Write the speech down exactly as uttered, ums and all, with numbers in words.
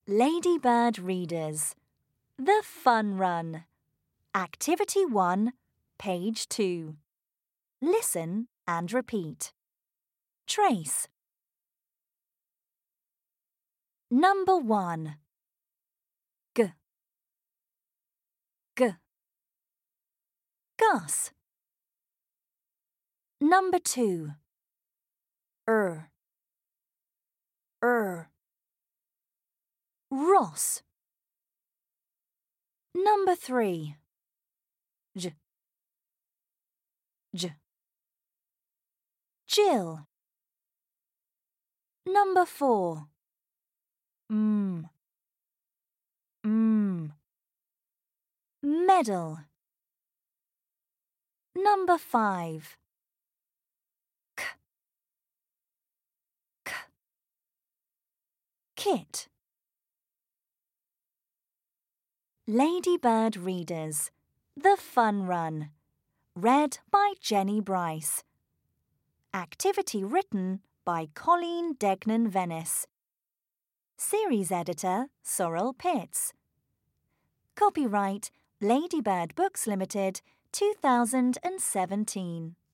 Ladybird Readers, The Fun Run. Activity one, page two. Listen and repeat. Trace. Number one. G. G. Gus. Number two. Er. Er. Ross. Number three. J. J. Jill. Number four. M. M. Medal. Number five. K. K. Kit. Ladybird Readers, The Fun Run. Read by Jenny Bryce. Activity written by Colleen Degnan-Venice. Series editor Sorrel Pitts. Copyright Ladybird Books Limited, two thousand seventeen.